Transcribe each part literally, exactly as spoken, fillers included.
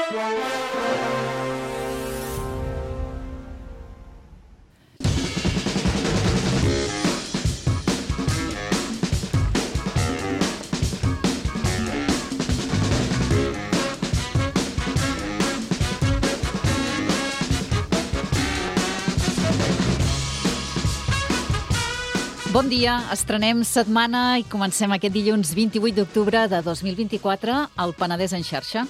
Bon dia, estrenem setmana i comencem aquest dilluns vint-i-vuit d'octubre de dos mil vint-i-quatre al Penedès en xarxa.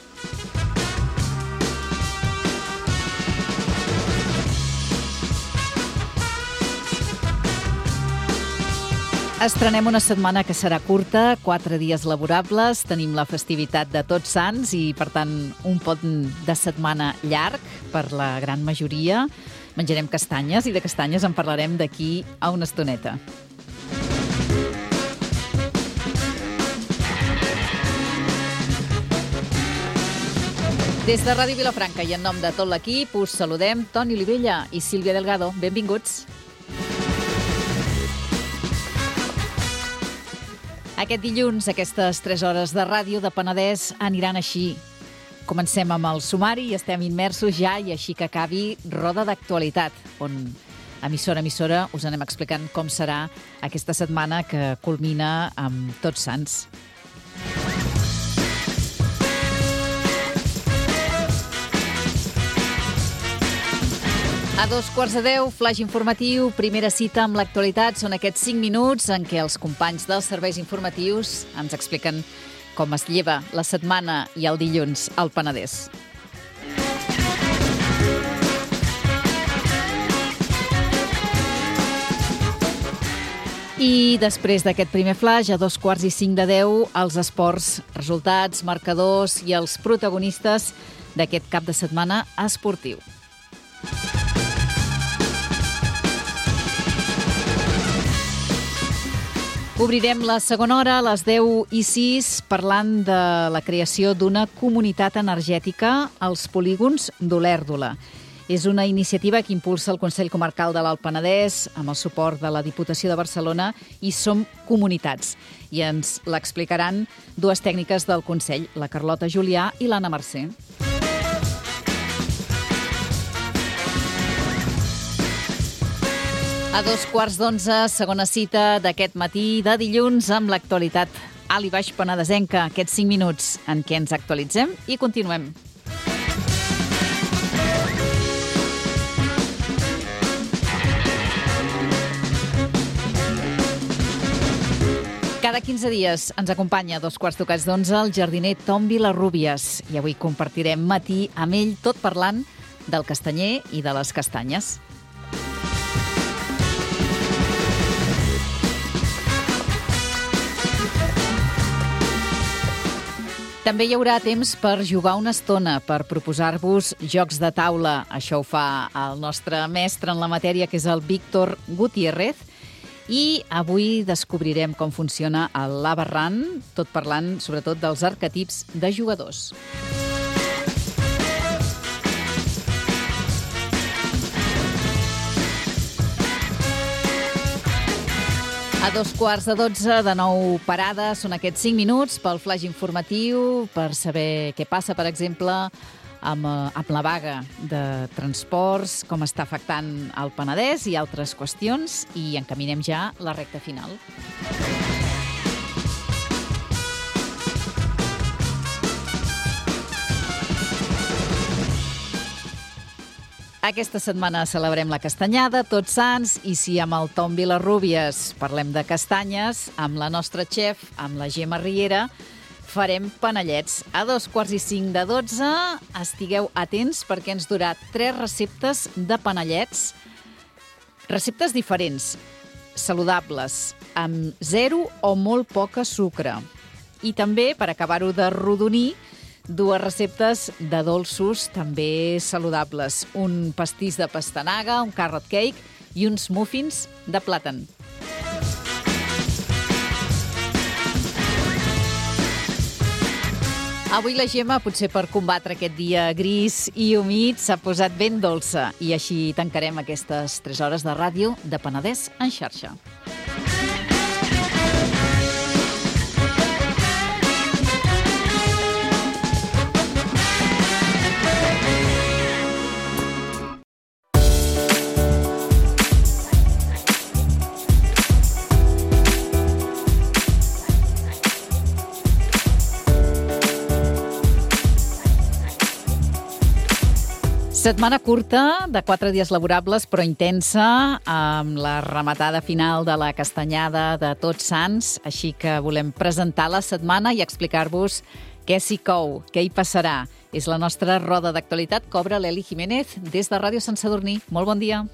Estrenem una setmana que serà curta, quatre dies laborables, tenim la festivitat de Tots Sants i, per tant, un pont de setmana llarg per la gran majoria. Menjarem castanyes i de castanyes en parlarem d'aquí a una estoneta. Des de Ràdio Vilafranca i en nom de tot l'equip us saludem Toni Olivella i Sílvia Delgado. Benvinguts. Aquest dilluns, aquestes tres hores de ràdio de Penedès aniran així. Comencem amb el sumari i estem immersos ja i així que acabi Roda d'actualitat, on emissora a emissora us anem explicant com serà aquesta setmana que culmina amb Tots Sants. A dos quarts de deu, flaix informatiu, primera cita amb l'actualitat. Són aquests cinc minuts en què els companys dels serveis informatius ens expliquen com es lleva la setmana i el dilluns al Penedès. I després d'aquest primer flaix, a dos quarts i cinc de deu, els esports, resultats, marcadors i els protagonistes d'aquest cap de setmana esportiu. Obrirem la segona hora a les deu i sis parlant de la creació d'una comunitat energètica als polígons d'Olèrdola. És una iniciativa que impulsa el Consell Comarcal de l'Alt Penedès amb el suport de la Diputació de Barcelona i Som Comunitats. I ens l'explicaran dues tècniques del Consell, la Carlota Julià i l'Anna Mercè. A dos quarts d'onze, segona cita d'aquest matí de dilluns amb l'actualitat alt i baix penedesenca. Aquests cinc minuts en què ens actualitzem i continuem. Cada quinze dies ens acompanya a dos quarts tocats d'onze el jardiner Tom Vilarrúbies i avui compartirem matí amb ell tot parlant del castanyer i de les castanyes. També hi haurà temps per jugar una estona, per proposar-vos jocs de taula. Això ho fa el nostre mestre en la matèria, que és el Víctor Gutiérrez. I avui descobrirem com funciona el Labarran, tot parlant sobretot dels arquetips de jugadors. A dos quarts de dotze, de nou parada, són aquests cinc minuts pel flaix informatiu, per saber què passa, per exemple, amb, amb la vaga de transports, com està afectant el Penedès i altres qüestions, i encaminem ja la recta final. Aquesta setmana celebrem la castanyada, Tots Sants, i si amb el Tom Vilarrúbies parlem de castanyes, amb la nostra xef, amb la Gemma Riera, farem panellets. A dos quarts i cinc de dotze, estigueu atents perquè ens durà tres receptes de panellets, receptes diferents, saludables, amb zero o molt poca sucre. I també, per acabar-ho de rodonir, dues receptes de dolços també saludables. Un pastís de pastanaga, un carrot cake i uns muffins de plàtan. Avui la Gemma, potser per combatre aquest dia gris i humit, s'ha posat ben dolça. I així tancarem aquestes tres hores de ràdio de Penedès en xarxa. Setmana curta, de quatre dies laborables, però intensa, amb la rematada final de la castanyada de Tots Sants. Així que volem presentar la setmana i explicar-vos què s'hi cou, què hi passarà. És la nostra roda d'actualitat que obre l'Eli Jiménez des de Ràdio Sant Sadurní. Molt bon dia.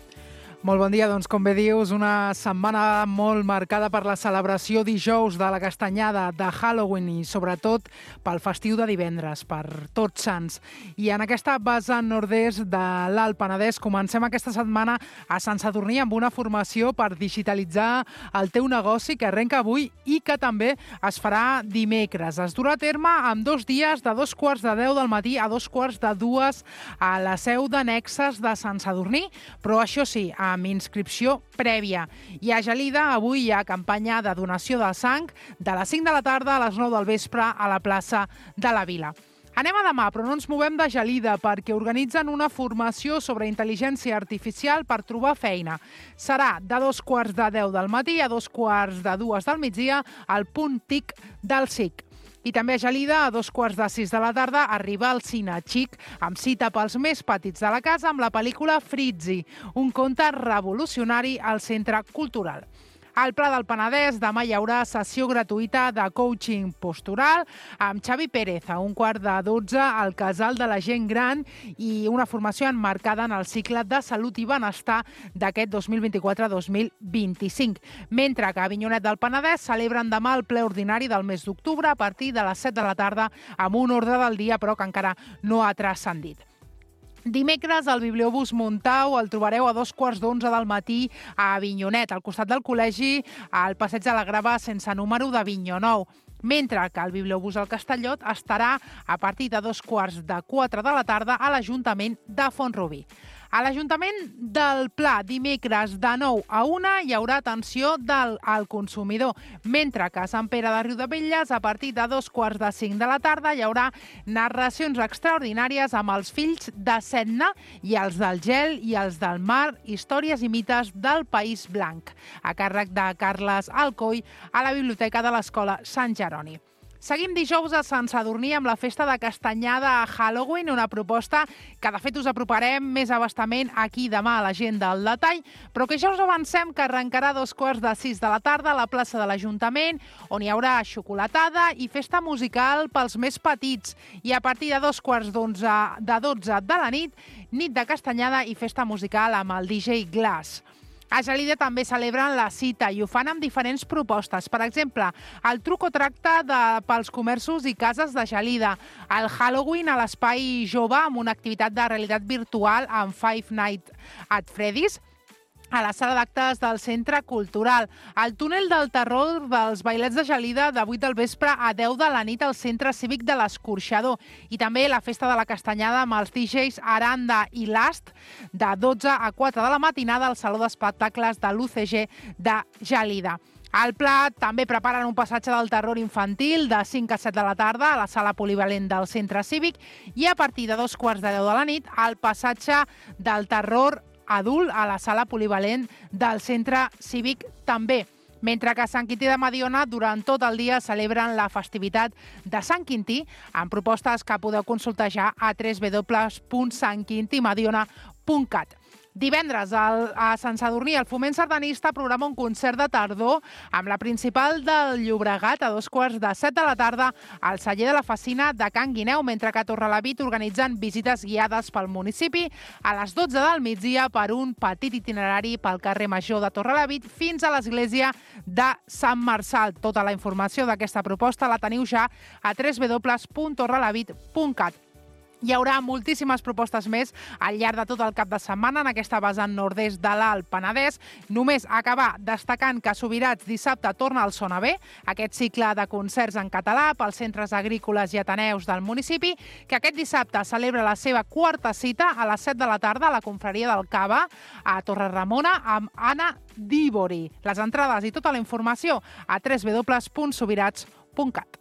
Molt bon dia, doncs com bé dius, una setmana molt marcada per la celebració dijous de la castanyada de Halloween i sobretot pel festiu de divendres, per Tots Sants. I en aquesta vessant nord-est de l'Alt Penedès comencem aquesta setmana a Sant Sadurní amb una formació per digitalitzar el teu negoci que arrenca avui i que també es farà dimecres. Es durà a terme amb dos dies de dos quarts de deu del matí a dos quarts de dues a la seu d'Annexes de Sant Sadurní, però això sí, amb inscripció prèvia. I a Gelida avui hi ha campanya de donació de sang de les cinc de la tarda a les nou del vespre a la plaça de la Vila. Anem a demà, però no ens movem de Gelida perquè organitzen una formació sobre intel·ligència artificial per trobar feina. Serà de dos quarts de deu del matí a dos quarts de dues del migdia al punt T I C del S I C. I també a Gelida, a dos quarts de sis de la tarda, arriba al Cine Xic, amb cita pels més petits de la casa amb la pel·lícula Fritzi, un conte revolucionari al Centre Cultural. Al Pla del Penedès demà hi haurà sessió gratuïta de coaching postural amb Xavi Pérez a un quart de dotze al Casal de la Gent Gran i una formació emmarcada en el cicle de salut i benestar d'aquest dos mil vint-i-quatre dos mil vint-i-cinc. Mentre que a Avinyonet del Penedès celebren demà el ple ordinari del mes d'octubre a partir de les set de la tarda amb un ordre del dia però que encara no ha transcendit. Dimecres, el Bibliobús Montau el trobareu a dos quarts d'onze del matí a Avinyonet, al costat del col·legi, al passeig de la Grava sense número d'Avinyó Nou. Mentre que el Bibliobús al Castellot estarà a partir de dos quarts de quatre de la tarda a l'Ajuntament de Font-rubí. A l'Ajuntament del Pla, dimecres de nou a una hi haurà atenció del, al consumidor, mentre que a Sant Pere de Riudebitlles, a partir de dos quarts de cinc de la tarda, hi haurà narracions extraordinàries amb els fills de Setna i els del gel i els del mar, històries i mites del País Blanc, a càrrec de Carles Alcoi a la Biblioteca de l'Escola Sant Jeroni. Seguim dijous a Sant Sadurní amb la festa de castanyada a Halloween, una proposta que de fet us aproparem més abastament aquí demà a l'agenda al detall, però que ja us avancem que arrencarà a dos quarts de sis de la tarda a la plaça de l'Ajuntament, on hi haurà xocolatada i festa musical pels més petits. I a partir de dos quarts d'onze de dotze de la nit, nit de castanyada i festa musical amb el D J Glass. A Gelida també celebren la cita i ho fan amb diferents propostes. Per exemple, el truc o tracte de, pels comerços i cases de Gelida, el Halloween a l'Espai Jove amb una activitat de realitat virtual amb Five Nights at Freddy's, a la sala d'actes del Centre Cultural, el túnel del terror dels bailets de Gelida de vuit del vespre a deu de la nit al Centre Cívic de l'Escorxador i també la festa de la castanyada amb els D Js Aranda i Last de dotze a quatre de la matinada al Saló d'Espectacles de l'U C G de Gelida. Al Pla també preparen un passatge del terror infantil de cinc a set de la tarda a la sala polivalent del Centre Cívic i a partir de dos quarts de deu de la nit el passatge del terror adult a la sala polivalent del Centre Cívic també. Mentre que a Sant Quintí de Mediona durant tot el dia celebren la festivitat de Sant Quintí amb propostes que podeu consultar ja a w w w punt sant quintí mediona punt cat. Divendres, a Sant Sadurní, el Foment Sardanista programa un concert de tardor amb la principal del Llobregat a dos quarts de set de la tarda al celler de la Facina de Can Guineu, mentre que a Torrelavit organitzen visites guiades pel municipi a les dotze del migdia per un petit itinerari pel carrer Major de Torrelavit fins a l'església de Sant Marçal. Tota la informació d'aquesta proposta la teniu ja a w w w punt torrelavit punt cat. Hi haurà moltíssimes propostes més al llarg de tot el cap de setmana en aquesta vessant nord-est de l'Alt Penedès. Només acabar destacant que a Subirats dissabte torna el Sona Bé, aquest cicle de concerts en català pels centres agrícoles i ateneus del municipi, que aquest dissabte celebra la seva quarta cita a les set de la tarda a la confraria del Cava a Torreramona amb Anna Dívori. Les entrades i tota la informació a w w w punt subirats punt cat.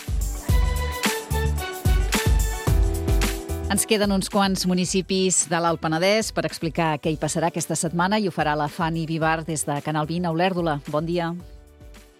Ens queden uns quants municipis de l'Alt Penedès per explicar què hi passarà aquesta setmana i ho farà la Fanny Vivar des de Canal vint a Olèrdola. Bon dia.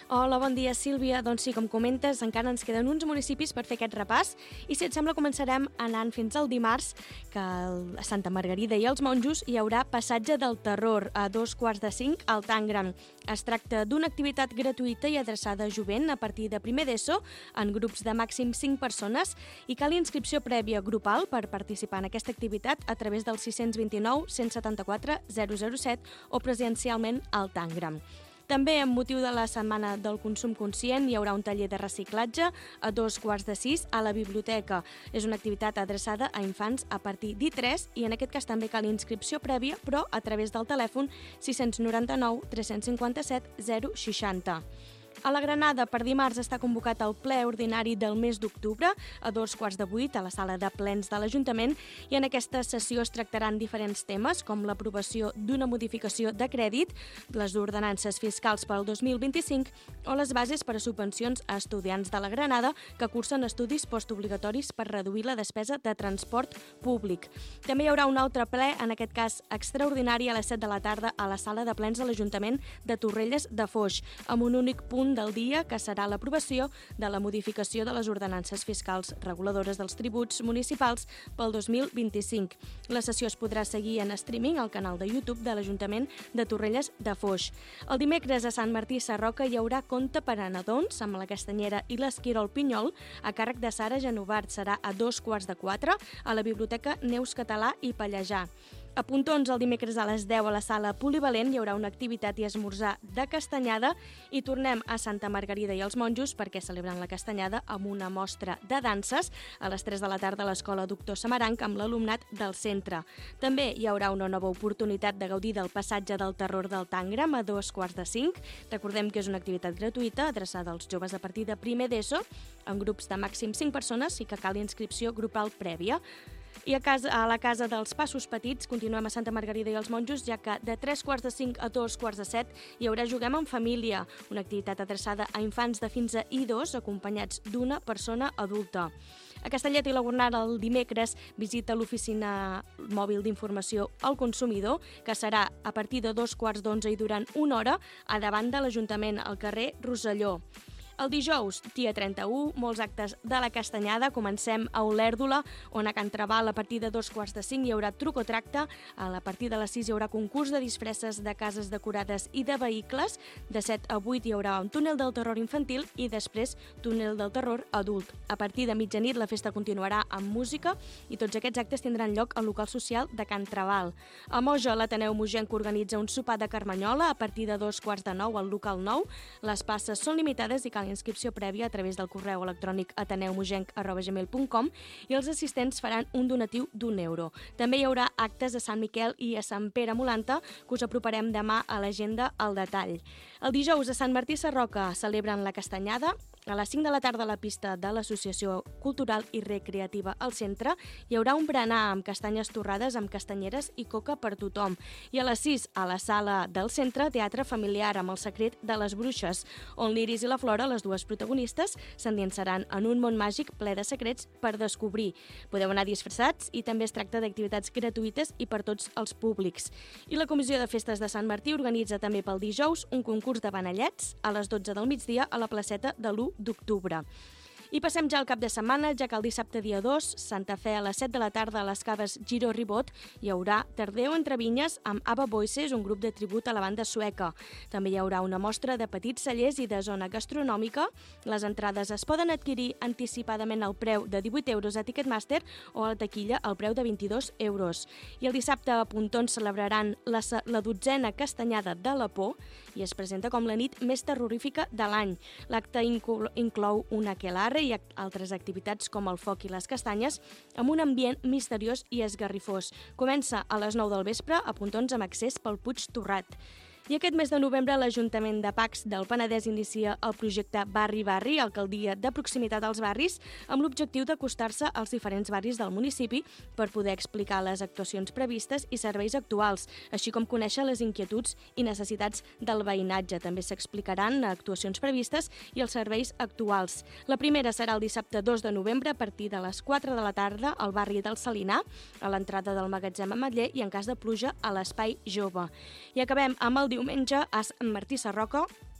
Hola, bon dia, Sílvia. Doncs sí, com comentes, encara ens queden uns municipis per fer aquest repàs i si et sembla començarem anant fins al dimarts, que a Santa Margarida i els Monjos hi haurà passatge del terror a dos quarts de cinc al Tangram. Es tracta d'una activitat gratuïta i adreçada a jovent a partir de primer d'ESO en grups de màxim cinc persones i cal inscripció prèvia grupal per participar en aquesta activitat a través del sis cents vint-i-nou cent setanta-quatre zero zero set o presencialment al Tangram. També, amb motiu de la Setmana del Consum Conscient, hi haurà un taller de reciclatge a dos quarts de sis a la biblioteca. És una activitat adreçada a infants a partir d'I tres i en aquest cas també cal inscripció prèvia, però a través del telèfon sis nou nou tres cinc set zero sis zero. A la Granada, per dimarts, està convocat el ple ordinari del mes d'octubre a dos quarts de vuit a la sala de plens de l'Ajuntament i en aquesta sessió es tractaran diferents temes com l'aprovació d'una modificació de crèdit, les ordenances fiscals per al dos mil vint-i-cinc o les bases per a subvencions a estudiants de la Granada que cursen estudis postobligatoris per reduir la despesa de transport públic. També hi haurà un altre ple, en aquest cas extraordinari, a les set de la tarda a la sala de plens de l'Ajuntament de Torrelles de Foix, amb un únic punt del dia, que serà l'aprovació de la modificació de les ordenances fiscals reguladores dels tributs municipals pel dos mil vint-i-cinc. La sessió es podrà seguir en streaming al canal de YouTube de l'Ajuntament de Torrelles de Foix. El dimecres a Sant Martí Sarroca hi haurà conte per a nadons amb la Castanyera i l'Esquirol Pinyol a càrrec de Sara Genovart. Serà a dos quarts de quatre a la Biblioteca Neus Català i Pallejà. A Pontons, el dimecres a les deu a la sala Polivalent hi haurà una activitat i esmorzar de castanyada i tornem a Santa Margarida i els Monjos perquè celebren la castanyada amb una mostra de danses a les tres de la tarda a l'Escola Doctor Samaranc amb l'alumnat del centre. També hi haurà una nova oportunitat de gaudir del passatge del terror del Tangram a dos quarts de cinc. Recordem que és una activitat gratuïta adreçada als joves a partir de primer d'ESO en grups de màxim cinc persones i que cal inscripció grupal prèvia. I a, casa, a la Casa dels Passos Petits continuem a Santa Margarida i els Monjos, ja que de tres quarts de cinc a dos quarts de set hi haurà Juguem en Família, una activitat adreçada a infants de fins a I dos acompanyats d'una persona adulta. A Castellet i la Gornal el dimecres visita l'oficina mòbil d'informació al consumidor, que serà a partir de dos quarts d'onze i durant una hora a davant de l'Ajuntament al carrer Rosselló. El dijous, dia trenta-u, molts actes de la Castanyada. Comencem a Olèrdola, on a Can Trabal a partir de dos quarts de cinc hi haurà truc o tracte. A partir de les sis hi haurà concurs de disfresses de cases decorades i de vehicles. De set a vuit hi haurà un túnel del terror infantil i després túnel del terror adult. A partir de mitjanit la festa continuarà amb música i tots aquests actes tindran lloc al local social de Can Trabal. A Moja, l'Ateneu Mogenc organitza un sopar de Carmanyola a partir de dos quarts de nou al local nou. Les passes són limitades i cal inscripció prèvia a través del correu electrònic ateneumogenc arroba gmail punt com i els assistents faran un donatiu d'un euro. També hi haurà actes a Sant Miquel i a Sant Pere Molanta, que us aproparem demà a l'agenda al detall. El dijous a Sant Martí Sarroca celebren la Castanyada. A les cinc de la tarda a la pista de l'Associació Cultural i Recreativa al centre hi haurà un berenar amb castanyes torrades amb castanyeres i coca per tothom. I a les sis a la sala del centre, teatre familiar amb El secret de les bruixes, on l'Iris i la Flora, les dues protagonistes, s'endinsaran en un món màgic ple de secrets per descobrir. Podeu anar disfressats i també es tracta d'activitats gratuïtes i per tots els públics. I la Comissió de Festes de Sant Martí organitza també pel dijous un concurs de panellets a les dotze del migdia a la placeta de l'u d'octubre. I passem ja al cap de setmana, ja que el dissabte dia dos, Santa Fe a les set de la tarda a les caves Giro Ribot, hi haurà Tardeu entre vinyes amb Ava Voices, un grup de tribut a la banda sueca. També hi haurà una mostra de petits cellers i de zona gastronòmica. Les entrades es poden adquirir anticipadament al preu de divuit euros a Ticketmaster o a la taquilla al preu de vint-i-dos euros. I el dissabte a Pontons celebraran la, la dotzena Castanyada de la Por i es presenta com la nit més terrorífica de l'any. L'acte inclou una aquelarre i altres activitats com el foc i les castanyes amb un ambient misteriós i esgarrifós. Comença a les nou del vespre a Pontons amb accés pel Puig Torrat. I aquest mes de novembre l'Ajuntament de Pacs del Penedès inicia el projecte Barri Barri, alcaldia de proximitat als barris, amb l'objectiu d'acostar-se als diferents barris del municipi per poder explicar les actuacions previstes i serveis actuals, així com conèixer les inquietuds i necessitats del veïnatge. També s'explicaran actuacions previstes i els serveis actuals. La primera serà el dissabte dos de novembre a partir de les quatre de la tarda al barri del Salinar, a l'entrada del magatzem Ametller i en cas de pluja a l'Espai Jove. I acabem amb el diumenge a Sant Martí Sarroca,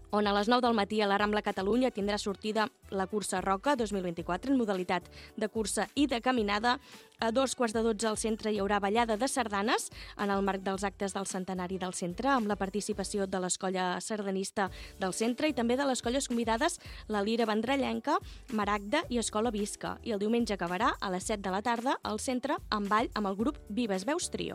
on a les nou del matí a la Rambla Catalunya tindrà sortida la cursa Roca dos mil vint-i-quatre en modalitat de cursa i de caminada. A dos quarts de dotze al centre hi haurà ballada de sardanes en el marc dels actes del centenari del centre, amb la participació de l'escolla sardanista del centre i també de les colles convidades la Lira Vendrellenca, Maragda i Escola Visca. I el diumenge acabarà a les set de la tarda al centre amb ball amb el grup Vives Veus Trio.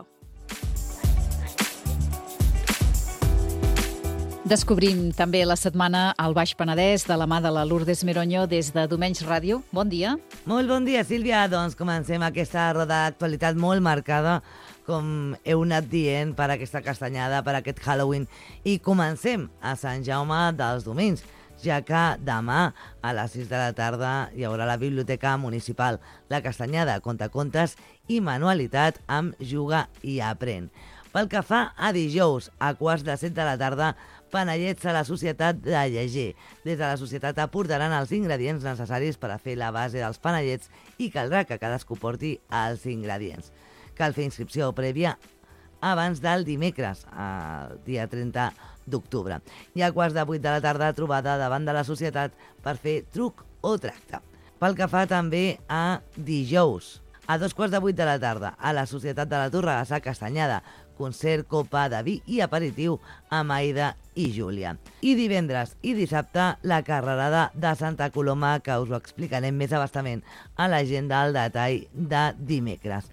Descobrim també la setmana al Baix Penedès de la mà de la Lourdes Meronyo des de Domenys Ràdio. Bon dia. Molt bon dia, Sílvia. Doncs comencem aquesta roda d'actualitat molt marcada, com heu anat dient, per aquesta castanyada, per aquest Halloween. I comencem a Sant Jaume dels Domenys, ja que demà a les sis de la tarda hi haurà la Biblioteca Municipal, la castanyada, contacontes i manualitat amb Juga i Aprèn. Pel que fa a dijous, a quarts de set de la tarda, panellets a la Societat de Llegir. Des de la Societat aportaran els ingredients necessaris per a fer la base dels panellets i caldrà que cadascú porti els ingredients. Cal fer inscripció prèvia abans del dimecres, el dia trenta d'octubre. I a quarts de vuit de la tarda, trobada davant de la Societat per fer truc o tracte. Pel que fa també a dijous, a dos quarts de vuit de la tarda, a la Societat de la Torregassa Castanyada, concert, copa de vi i aperitiu amb Aida i Júlia. I divendres i dissabte, la carrerada de Santa Coloma, que us ho explicarem més abastament a l'agenda al detall de dimecres.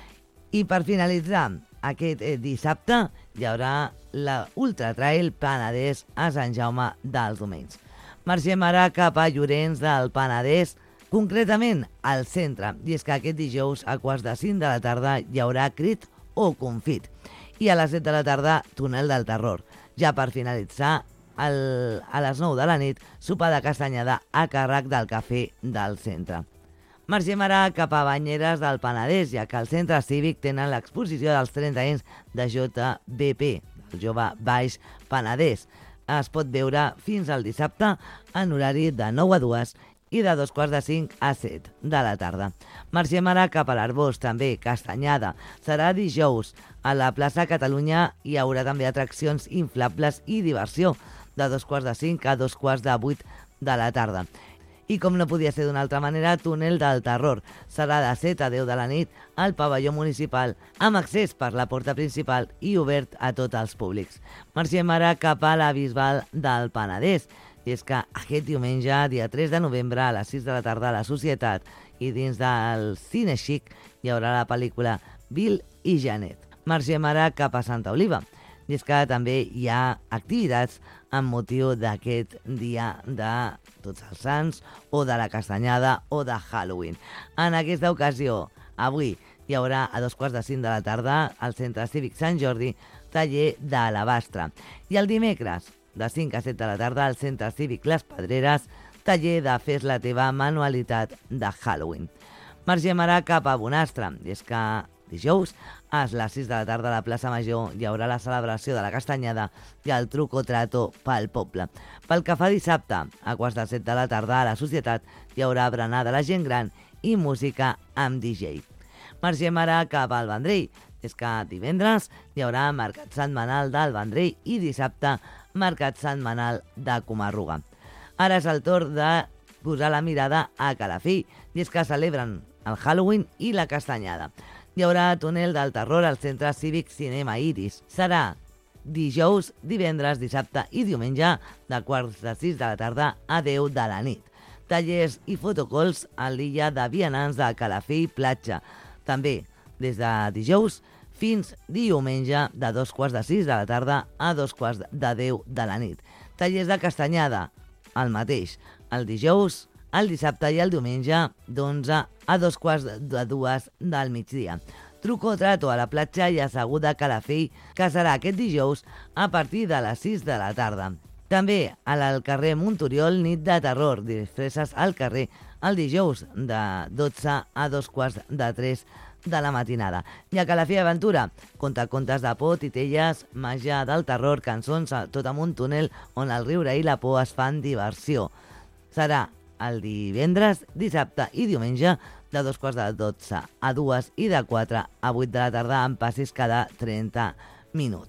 I per finalitzar aquest dissabte, hi haurà la Ultra Trail Penedès a Sant Jaume dels Domenys. Marxem ara cap a Llorenç del Penedès, concretament al centre, i és que aquest dijous a quarts de cinc de la tarda hi haurà crit o confit. I a les set de la tarda, túnel del terror. Ja per finalitzar, el, a les nou de la nit, sopar de castanyada a càrrec del cafè del centre. Marxem ara cap a Banyeres del Penedès, ja que al centre cívic tenen l'exposició dels trenta anys de J B P, el Jove Baix Penedès. Es pot veure fins al dissabte en horari de nou a dues i de dos quarts de cinc a set de la tarda. Marxem ara cap a l'Arbós, també, castanyada. Serà dijous. A la plaça Catalunya hi haurà també atraccions inflables i diversió, de dos quarts de cinc a dos quarts de vuit de la tarda. I com no podia ser d'una altra manera, túnel del terror. Serà de set a deu de la nit al pavelló municipal, amb accés per la porta principal i obert a tots els públics. Marxem ara cap a la Bisbal del Penedès. I és que aquest diumenge, dia tres de novembre, a les sis de la tarda, a la Societat i dins del Cine Xic hi haurà la pel·lícula Bill i Janet. Marxem ara cap a Santa Oliva. I és que també hi ha activitats amb motiu d'aquest dia de Tots els Sants o de la Castanyada o de Halloween. En aquesta ocasió, avui, hi haurà a dos quarts de cinc de la tarda al Centre Cívic Sant Jordi taller d'alabastre. I el dimecres, de cinc a set de la tarda, al Centre Cívic Les Pedreres, taller de Fes la teva manualitat de Halloween. Marxem ara cap a Bonastre, i és que dijous, a les sis de la tarda a la plaça Major hi haurà la celebració de la castanyada i el truc o trato pel poble. Pel que fa dissabte, a quarts de set de la tarda a la Societat hi haurà berenar de la gent gran i música amb D J. Marxem ara cap al Vendrell. És que divendres hi haurà mercat setmanal del Vendrell i dissabte mercat setmanal de Comarruga. Ara és el torn de posar la mirada a Calafell, i és que celebren el Halloween i la castanyada. Hi haurà túnel del terror al Centre Cívic Cinema Iris. Serà dijous, divendres, dissabte i diumenge de quarts de sis de la tarda a deu de la nit. Tallers i fotocols a l'illa de vianants de Calafell Platja. També des de dijous fins diumenge de dos quarts de sis de la tarda a dos quarts de deu de la nit. Tallers de castanyada, el mateix, el dijous, el dissabte i el diumenge d'onze a dos quarts de dues del migdia. Truc o trato a la platja i asseguda a Calafell, que serà aquest dijous a partir de les sis de la tarda. També al carrer Montoriol, nit de terror, disfresses al carrer, el dijous de dotze a dos quarts de tres de la matinada. I a Calafell Aventura, contacontes de por, titelles, màgia del terror, cançons, tot amb un túnel on el riure i la por es fan diversió. Serà el divendres, dissabte i diumenge de dos quarts de dotze a dues i de quatre a vuit de la tarda amb passis cada trenta minuts.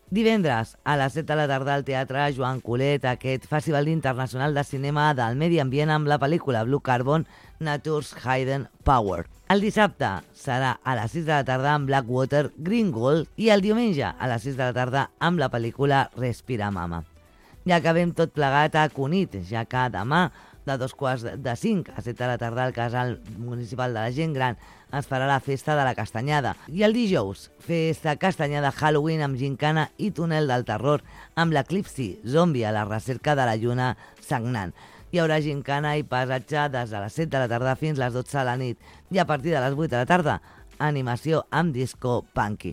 Divendres, a les set de la tarda, al Teatre Joan Colet, aquest Festival Internacional de Cinema del Medi Ambient amb la pel·lícula Blue Carbon, Nature's Hidden Power. El dissabte serà a les sis de la tarda amb Blackwater, Green Gold i el diumenge a les sis de la tarda amb la pel·lícula Respira Mama. Ja acabem tot plegat a Cunit, ja que demà, de dos quarts de cinc a set de la tarda, al Casal Municipal de la Gent Gran es farà la festa de la Castanyada. I el dijous, festa Castanyada Halloween amb gincana i túnel del terror, amb l'eclipsi zombi a la recerca de la lluna sagnant. Hi haurà gincana i passatge des de les set de la tarda fins les dotze de la nit. I a partir de les vuit de la tarda, animació amb disco punky.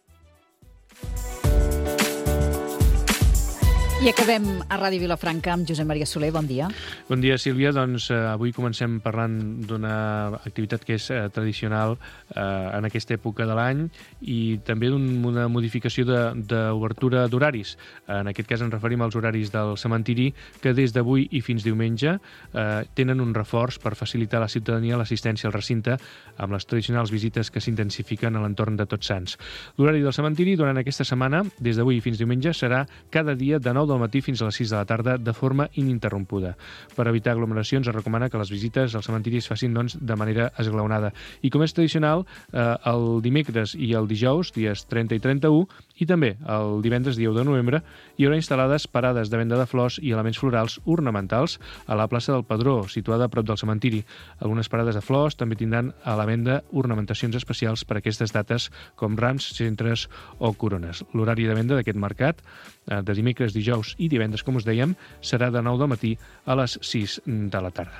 I acabem a Ràdio Vilafranca amb Josep Maria Soler. Bon dia. Bon dia, Sílvia. Doncs eh, avui comencem parlant d'una activitat que és eh, tradicional eh, en aquesta època de l'any i també d'una modificació d'obertura de, d'horaris. En aquest cas ens referim als horaris del cementiri que des d'avui i fins diumenge eh, tenen un reforç per facilitar a la ciutadania l'assistència al recinte amb les tradicionals visites que s'intensifiquen a l'entorn de Tots Sants. L'horari del cementiri durant aquesta setmana, des d'avui fins diumenge, serà cada dia de nou del matí fins a les sis de la tarda de forma ininterrompuda. Per evitar aglomeracions es recomana que les visites al cementiri es facin doncs, de manera esglaonada. I com és tradicional, eh, el dimecres i el dijous, dies trenta i trenta-u, i també el divendres, dia u de novembre, hi haurà instal·lades parades de venda de flors i elements florals ornamentals a la plaça del Pedró, situada a prop del cementiri. Algunes parades de flors també tindran a la venda ornamentacions especials per a aquestes dates, com rams, centres o corones. L'horari de venda d'aquest mercat, de dimecres, dijous i divendres, com us dèiem, serà de nou del matí a les sis de la tarda.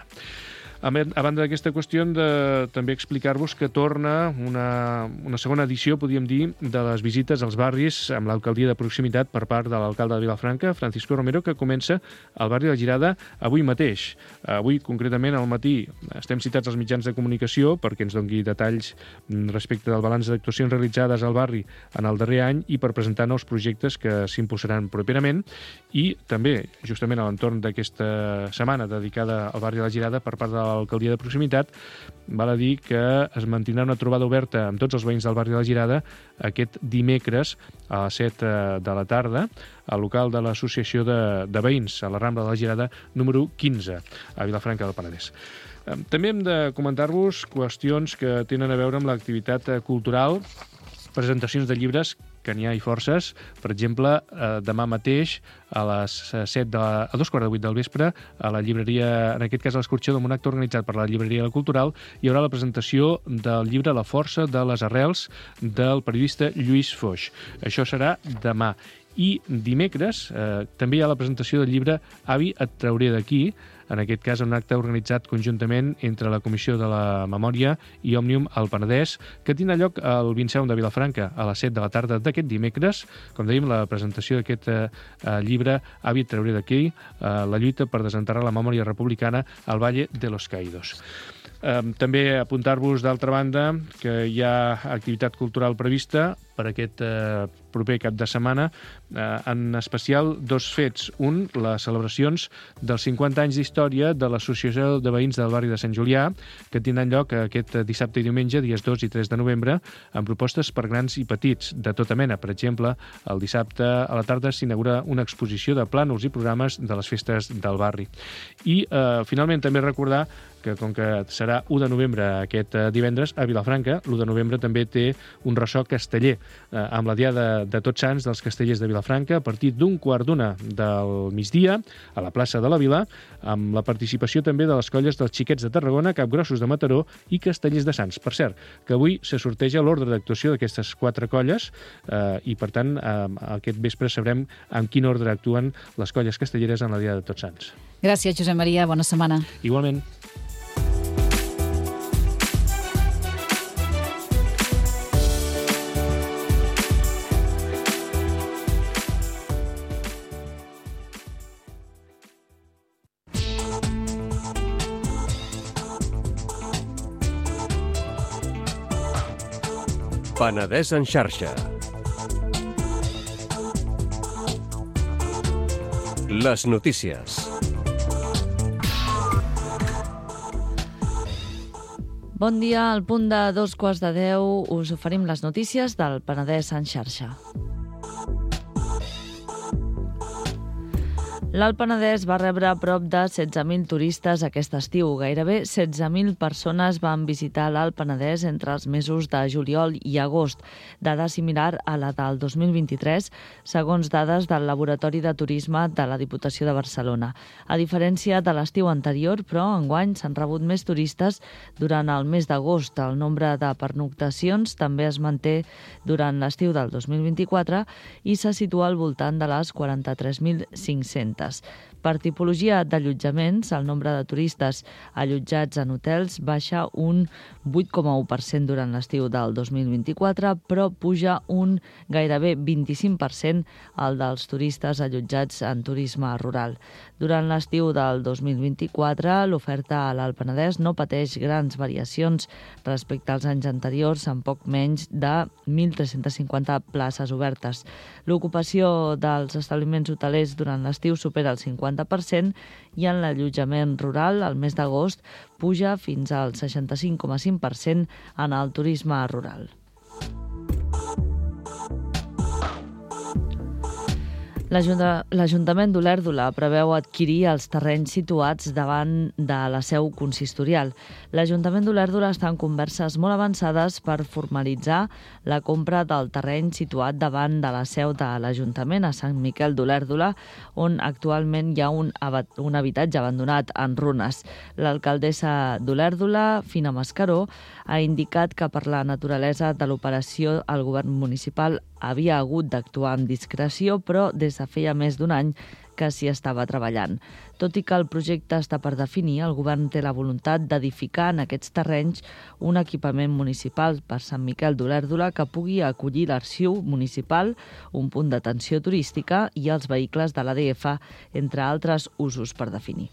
A banda d'aquesta qüestió, de també explicar-vos que torna una, una segona edició, podríem dir, de les visites als barris amb l'alcaldia de proximitat per part de l'alcalde de Vilafranca, Francisco Romero, que comença al barri de la Girada avui mateix. Avui, concretament, al matí, estem citats als mitjans de comunicació perquè ens doni detalls respecte del balanç d'actuacions realitzades al barri en el darrer any i per presentar nous projectes que s'impulsaran properament. I també, justament a l'entorn d'aquesta setmana dedicada al barri de la Girada per part de l'alcaldia de proximitat, val a dir que es mantindrà una trobada oberta amb tots els veïns del barri de la Girada aquest dimecres a les set de la tarda al local de l'Associació de, de Veïns a la Rambla de la Girada número quinze a Vilafranca del Penedès. També hem de comentar-vos qüestions que tenen a veure amb l'activitat cultural, presentacions de llibres, que n'hi ha i forces. Per exemple, eh, demà mateix a les set de la, a dos quarts de vuit del vespre a la llibreria, en aquest cas a l'Escorxador, amb un acte organitzat per la llibreria Cultural, hi haurà la presentació del llibre La força de les arrels del periodista Lluís Foix. Això serà demà. I dimecres eh, també hi ha la presentació del llibre Avi, et trauré d'aquí, en aquest cas un acte organitzat conjuntament entre la Comissió de la Memòria i Òmnium al Penedès, que tindrà lloc al Vinceum de Vilafranca a les set de la tarda d'aquest dimecres. Com dèiem, la presentació d'aquest eh, llibre Avi, et trauré d'aquí, eh, la lluita per desenterrar la memòria republicana al Valle de los Caídos. Eh, també apuntar-vos, d'altra banda, que hi ha activitat cultural prevista per aquest eh, proper cap de setmana, eh, en especial dos fets. Un, les celebracions dels cinquanta anys d'història de l'Associació de Veïns del barri de Sant Julià, que tindran lloc aquest dissabte i diumenge, dies dos i tres de novembre, amb propostes per grans i petits, de tota mena. Per exemple, el dissabte a la tarda s'inaugura una exposició de plànols i programes de les festes del barri. I, eh, finalment, també recordar que com que serà u de novembre aquest divendres a Vilafranca, l'u de novembre també té un ressò casteller, eh, amb la Diada de Tots Sants dels Castellers de Vilafranca a partir d'un quart d'una del migdia a la plaça de la Vila, amb la participació també de les colles dels Xiquets de Tarragona, Capgrossos de Mataró i Castellers de Sants. Per cert, que avui se sorteja l'ordre d'actuació d'aquestes quatre colles eh, i, per tant, eh, aquest vespre sabrem en quin ordre actuen les colles castelleres en la Diada de Tots Sants. Gràcies, Josep Maria. Bona setmana. Igualment. Penedès en xarxa. Les notícies. Bon dia, al punt de dos quarts de deu us oferim les notícies del Penedès en xarxa. L'Alt Penedès va rebre a prop de setze mil turistes aquest estiu. Gairebé setze mil persones van visitar l'Alt Penedès entre els mesos de juliol i agost, dada similar a la del dos mil vint-i-tres, segons dades del Laboratori de Turisme de la Diputació de Barcelona. A diferència de l'estiu anterior, però, enguany s'han rebut més turistes durant el mes d'agost. El nombre de pernoctacions també es manté durant l'estiu del dos mil vint-i-quatre i se situa al voltant de les quaranta-tres mil cinc-centes. Per tipologia d'allotjaments, el nombre de turistes allotjats en hotels baixa un vuit coma u per cent durant l'estiu del dos mil vint-i-quatre, però puja un gairebé vint-i-cinc per cent el dels turistes allotjats en turisme rural. Durant l'estiu del dos mil vint-i-quatre, l'oferta a l'Alt Penedès no pateix grans variacions respecte als anys anteriors, amb poc menys de mil tres-cents cinquanta places obertes. L'ocupació dels establiments hotelers durant l'estiu supera el cinquanta per cent i en l'allotjament rural, el mes d'agost, puja fins al seixanta-cinc coma cinc per cent en el turisme rural. L'Ajuntament d'Olèrdola preveu adquirir els terrenys situats davant de la seu consistorial. L'Ajuntament d'Olèrdola està en converses molt avançades per formalitzar la compra del terreny situat davant de la seu de l'Ajuntament a Sant Miquel d'Olèrdola, on actualment hi ha un, un habitatge abandonat en runes. L'alcaldessa d'Olèrdola, Fina Mascaró, ha indicat que per la naturalesa de l'operació el govern municipal havia hagut d'actuar amb discreció, però des de feia més d'un any que s'hi estava treballant. Tot i que el projecte està per definir, el govern té la voluntat d'edificar en aquests terrenys un equipament municipal per Sant Miquel d'Olèrdola que pugui acollir l'arxiu municipal, un punt d'atenció turística i els vehicles de l'A D F, entre altres usos per definir.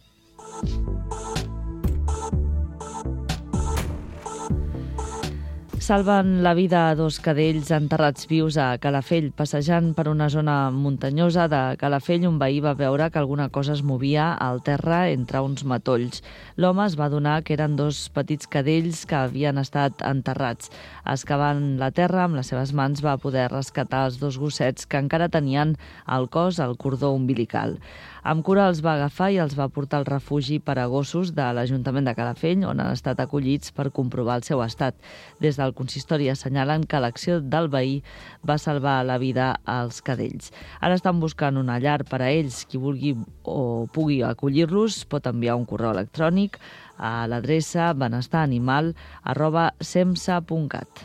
Salven la vida a dos cadells enterrats vius a Calafell. Passejant per una zona muntanyosa de Calafell, un veí va veure que alguna cosa es movia al terra entre uns matolls. L'home es va adonar que eren dos petits cadells que havien estat enterrats. Excavant la terra, amb les seves mans va poder rescatar els dos gossets que encara tenien al cos el cordó umbilical. Amb cura els va agafar i els va portar al refugi per a gossos de l'Ajuntament de Calafell, on han estat acollits per comprovar el seu estat. Des del consistori assenyalen que l'acció del veí va salvar la vida als cadells. Ara estan buscant una llar per a ells. Qui vulgui o pugui acollir-los pot enviar un correu electrònic a l'adreça benestaranimal arroba semsa punt cat.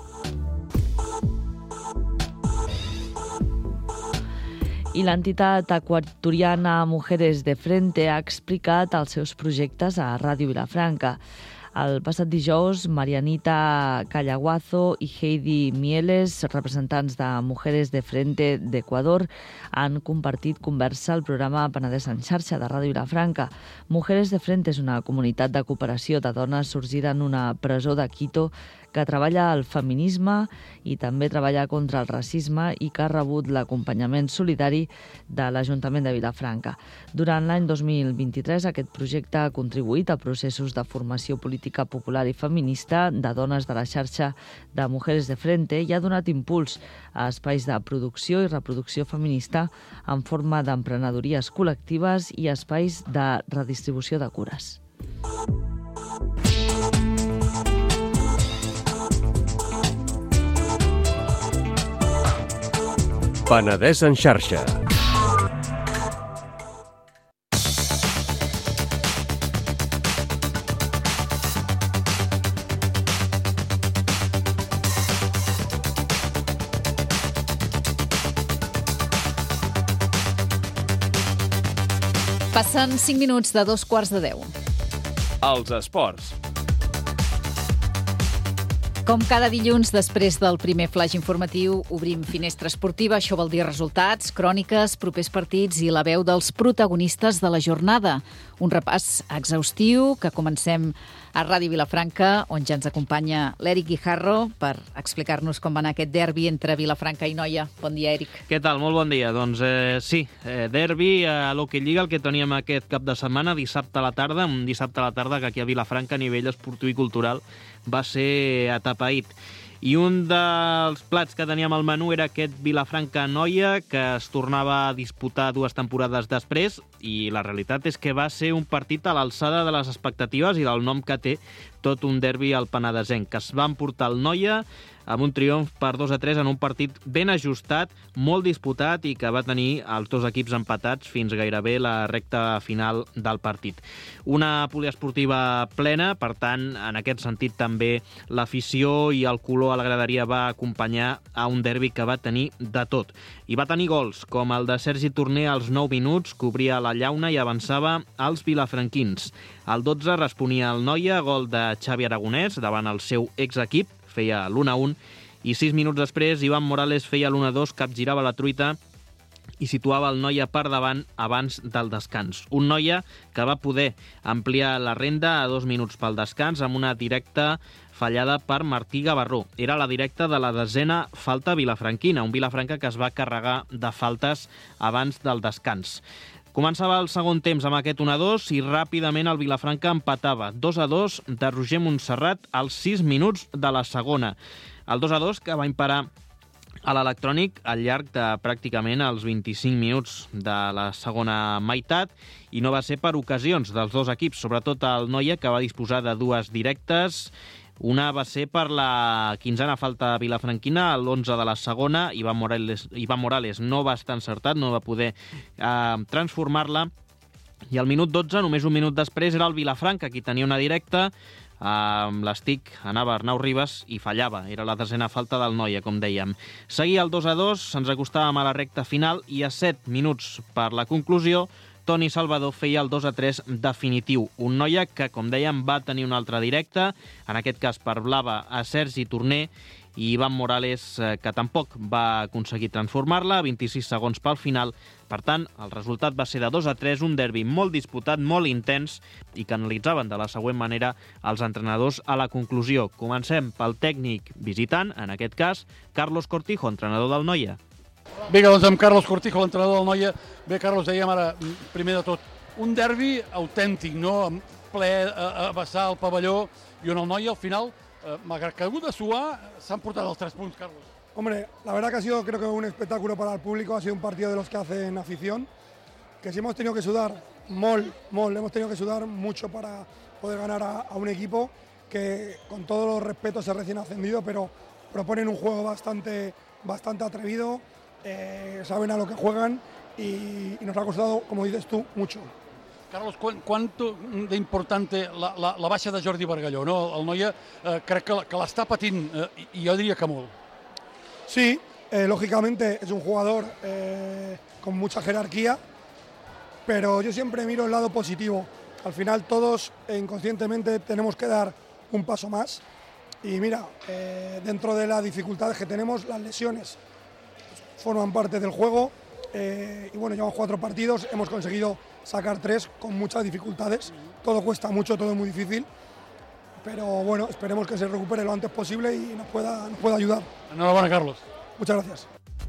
I l'entitat equatoriana Mujeres de Frente ha explicat els seus projectes a Ràdio Vilafranca. El passat dijous, Marianita Callaguazo i Heidi Mieles, representants de Mujeres de Frente d'Equador, han compartit conversa al programa Penedès en xarxa de Ràdio Vilafranca. Mujeres de Frente és una comunitat de cooperació de dones sorgida en una presó de Quito que treballa el feminisme i també treballa contra el racisme i que ha rebut l'acompanyament solidari de l'Ajuntament de Vilafranca. Durant l'any dos mil vint-i-tres, aquest projecte ha contribuït a processos de formació política popular i feminista de dones de la xarxa de Mujeres de Frente i ha donat impuls a espais de producció i reproducció feminista en forma d'emprenedories col·lectives i espais de redistribució de cures. Penedès en xarxa. Passen cinc minuts de dos quarts de deu. Els esports. Com cada dilluns, després del primer flaix informatiu, obrim finestra esportiva. Això vol dir resultats, cròniques, propers partits i la veu dels protagonistes de la jornada. Un repàs exhaustiu que comencem a Ràdio Vilafranca, on ja ens acompanya l'Eric Guijarro per explicar-nos com va anar aquest derbi entre Vilafranca i Noia. Bon dia, Eric. Què tal? Molt bon dia. Doncs eh, sí, eh, derbi a l'Hockey Lliga, el que teníem aquest cap de setmana, dissabte a la tarda, un dissabte a la tarda que aquí a Vilafranca a nivell esportiu i cultural va ser atapeït. I un dels plats que teníem al menú era aquest Vilafranca-Noia, que es tornava a disputar dues temporades després, i la realitat és que va ser un partit a l'alçada de les expectatives i del nom que té tot un derbi al penedesenc, que es va emportar el Noia amb un triomf per dos a tres en un partit ben ajustat, molt disputat i que va tenir els dos equips empatats fins gairebé la recta final del partit. Una poliesportiva plena, per tant, en aquest sentit també l'afició i el color a la graderia va acompanyar a un derbi que va tenir de tot. I va tenir gols, com el de Sergi Torner als nou minuts, que obria la llauna i avançava als vilafranquins. Al dotze responia el Noia, gol de Xavi Aragonès davant el seu exequip, feia l'u a u, i sis minuts després Iván Morales feia l'u a dos, capgirava la truita i situava el Noia per davant abans del descans. Un Noia que va poder ampliar la renda a dos minuts pel descans amb una directa fallada per Martí Gavarró. Era la directa de la desena falta vilafranquina, un Vilafranca que es va carregar de faltes abans del descans. Començava el segon temps amb aquest u a dos i ràpidament el Vilafranca empatava dos a dos de Roger Montserrat als sis minuts de la segona. El dos a dos que va imparar a l'electrònic al llarg de pràcticament els vint-i-cinc minuts de la segona meitat i no va ser per ocasions dels dos equips, sobretot el Noia, que va disposar de dues directes. Una va ser per la quinzena falta vilafranquina, a l'onze de la segona. Iván Morales, Iván Morales no va estar encertat, no va poder eh, transformar-la. I al minut dotze, només un minut després, era el Vilafranca qui tenia una directa. Amb l'estic anava Arnau Ribas i fallava. Era la desena falta del Noia, com dèiem. Seguia el dos a dos, ens acostàvem a la recta final i a set minuts per la conclusió Toni Salvador feia el dos a tres definitiu. Un Noia que, com dèiem, va tenir una altra directa, en aquest cas per Blava a Sergi Torner, i Iván Morales, que tampoc va aconseguir transformar-la, vint-i-sis segons pel final. Per tant, el resultat va ser de dos a tres, un derbi molt disputat, molt intens, i que analitzaven de la següent manera els entrenadors a la conclusió. Comencem pel tècnic visitant, en aquest cas, Carlos Cortijo, entrenador del Noia. Vinga, doncs amb Carlos Cortijo, l'entrenador del Noia. Bé, Carlos, dèiem ara, primer de tot, un derbi autèntic, no? Ple a, a vessar el pavelló, i on el Noia, al final, eh, malgrat que ha hagut de suar, s'han portat els tres punts, Carlos. Hombre, la verdad que ha sido, creo que un espectáculo para el público, ha sido un partido de los que hacen afición, que si hemos tenido que sudar, mol, mol, hemos tenido que sudar mucho para poder ganar a, a un equipo que, con todos los respetos, es recién ascendido, pero proponen un juego bastante, bastante atrevido. Eh, saben a lo que juegan y, y nos ha costado, como dices tú, mucho. Carlos, ¿cuánto de importante la, la, la baixa de Jordi Bargalló? No? El Noia eh, crec que, que l'està patint, eh, i jo diria que molt. Sí, eh, lógicamente es un jugador eh, con mucha jerarquía, pero yo siempre miro el lado positivo. Al final todos eh, inconscientemente tenemos que dar un paso más y mira, eh, dentro de las dificultades que tenemos, las lesiones forman parte del juego eh, y bueno, llevamos cuatro partidos, hemos conseguido sacar tres con muchas dificultades, todo cuesta mucho, todo es muy difícil, pero bueno, esperemos que se recupere lo antes posible y nos pueda, nos pueda ayudar. Enhorabuena, Carlos. Muchas gracias.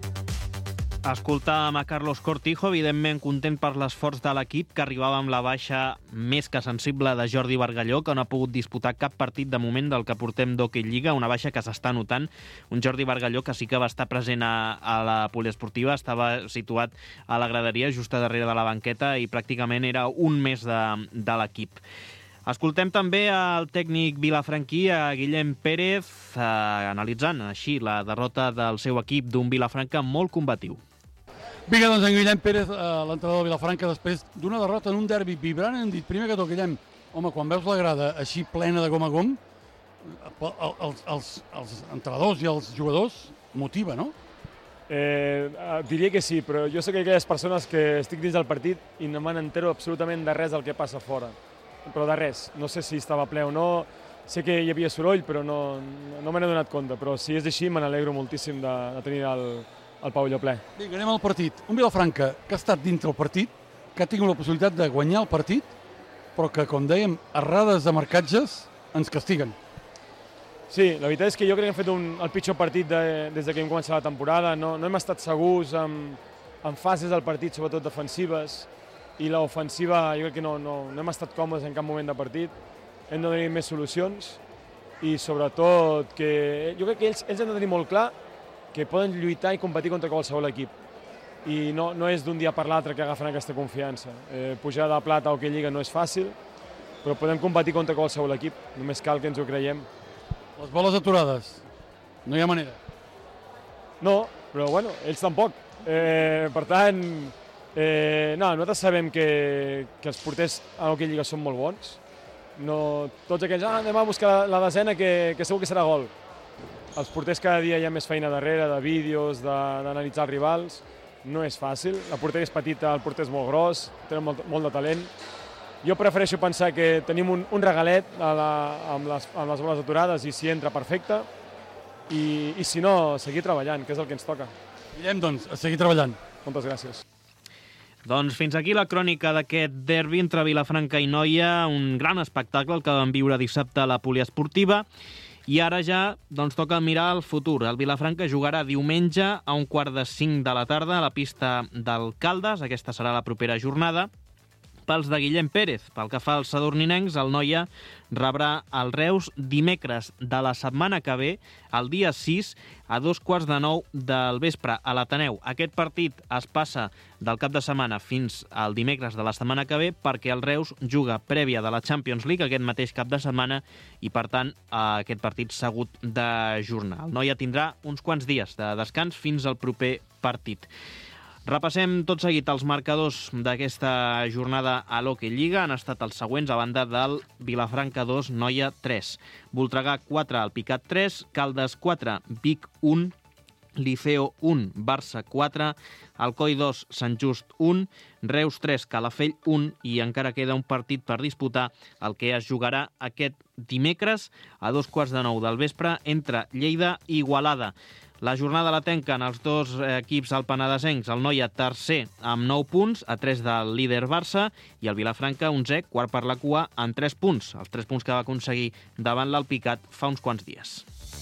Escoltàvem a Carlos Cortijo, evidentment content per l'esforç de l'equip, que arribava amb la baixa més que sensible de Jordi Bargalló, que no ha pogut disputar cap partit de moment del que portem d'Hockey Lliga, una baixa que s'està notant. Un Jordi Bargalló que sí que va estar present a, a la poliesportiva, estava situat a la graderia, just a darrere de la banqueta, i pràcticament era un més de, de l'equip. Escoltem també el tècnic vilafranquí, a Guillem Pérez, eh, analitzant així la derrota del seu equip d'un Vilafranca molt combatiu. Vinga, doncs en Guillem Pérez, eh, l'entrenador de Vilafranca, després d'una derrota en un derbi vibrant, hem dit primer que tot, Guillem, home, quan veus la grada així plena de gom a gom, els, els, els entrenadors i els jugadors motiva, no? Eh, diria que sí, però jo soc aquelles persones que estic dins del partit i no me n'entero absolutament de res del que passa fora. Però de res, no sé si estava ple o no, sé que hi havia soroll, però no, no me n'he donat compte, però si és així me n'alegro moltíssim de, de tenir el, el pavelló ple. Vinga, anem al partit. Un Vilafranca que ha estat dintre el partit, que ha tingut la possibilitat de guanyar el partit, però que, com dèiem, errades de marcatges ens castiguen. Sí, la veritat és que jo crec que hem fet un, el pitjor partit de, des que hem començat la temporada. No, no hem estat segurs en, en fases del partit, sobretot defensives, i l'ofensiva jo crec que no, no, no hem estat còmodes en cap moment de partit. Hem de tenir més solucions i sobretot que jo crec que ells, ells han de tenir molt clar que poden lluitar i competir contra qualsevol equip. I no, no és d'un dia per l'altre que agafen aquesta confiança. Eh, pujar de plata a Hockey Lliga no és fàcil, però podem competir contra qualsevol equip, només cal que ens ho creiem. Les boles aturades, no hi ha manera. No, però bueno, ells tampoc. Eh, per tant, eh, no, nosaltres sabem que, que els porters a l'Hockey Lliga són molt bons. No, tots aquells, ah, anem a buscar la, la desena que, que segur que serà gol. Els porters cada dia hi ha més feina darrere, de vídeos, d'analitzar els rivals. No és fàcil, la porteria és petita, el porter és molt gros, tenen molt, molt de talent. Jo prefereixo pensar que tenim un, un regalet a la, amb, les, amb les boles aturades i si entra perfecte, i, i si no, seguir treballant, que és el que ens toca. Guillem, doncs, a seguir treballant. Moltes gràcies. Doncs fins aquí la crònica d'aquest derbi entre Vilafranca i Noia, un gran espectacle el que vam viure dissabte a la poliesportiva. I ara ja doncs, toca mirar el futur. El Vilafranca jugarà diumenge a un quart de cinc de la tarda a la pista del Caldes. Aquesta serà la propera jornada. Pels de Guillem Pérez, pel que fa als sadurninencs, el Noia rebrà el Reus dimecres de la setmana que ve, el dia sis, a dos quarts de nou del vespre a l'Ateneu. Aquest partit es passa del cap de setmana fins al dimecres de la setmana que ve perquè el Reus juga prèvia de la Champions League aquest mateix cap de setmana i, per tant, aquest partit s'ha hagut d'ajornar. El Noia tindrà uns quants dies de descans fins al proper partit. Repassem tot seguit els marcadors d'aquesta jornada a l'Hockey Lliga. Han estat els següents a banda del Vilafranca dos, Noia tres. Voltregà quatre, Alpicat tres, Caldes quatre, Vic un, Liceo un, Barça quatre, Alcoi dos, Sant Just un, Reus tres, Calafell un i encara queda un partit per disputar, el que es jugarà aquest dimecres a dos quarts de nou del vespre entre Lleida i Igualada. La jornada la tanquen els dos equips alpenadesencs, el Noia tercer amb nou punts, a tres del líder Barça, i el Vilafranca onzè, quart per la cua, amb tres punts, els tres punts que va aconseguir davant l'Alpicat fa uns quants dies.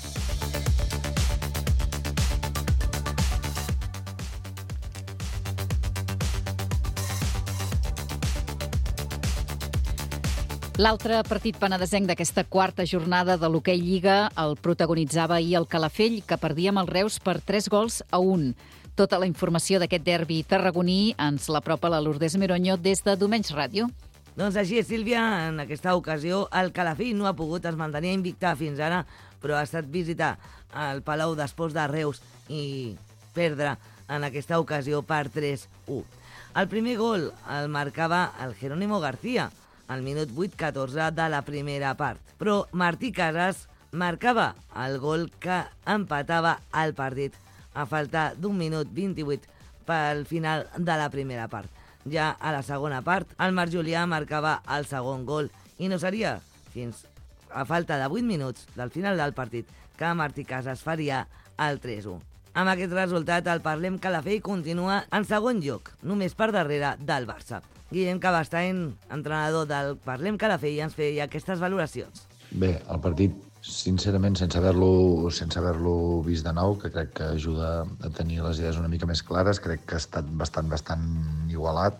L'altre partit penedesenc d'aquesta quarta jornada de l'Hockey Lliga el protagonitzava ahir el Calafell, que perdia amb el Reus per tres gols a un. Tota la informació d'aquest derbi tarragoní ens l'apropa la Lourdes Meronyo des de Domenys Ràdio. Doncs així és, Sílvia. En aquesta ocasió el Calafell no ha pogut es mantenir invicta fins ara, però ha estat visitar el Palau d'Esports de Reus i perdre en aquesta ocasió per tres a u. El primer gol el marcava el Jerónimo García, al minut vuit catorze de la primera part. Però Martí Casas marcava el gol que empatava el partit a falta d'un minut vint-i-vuit pel final de la primera part. Ja a la segona part, el Marc Julià marcava el segon gol i no seria fins a falta de vuit minuts del final del partit que Martí Casas faria el tres a u. Amb aquest resultat, el Parlem Calafell continua en segon lloc, només per darrere del Barça. Guillem Cabastany, entrenador del Parlem Calafell, ens feia aquestes valoracions. Bé, el partit, sincerament, sense haver-lo sense haver-lo vist de nou, que crec que ajuda a tenir les idees una mica més clares, crec que ha estat bastant, bastant igualat.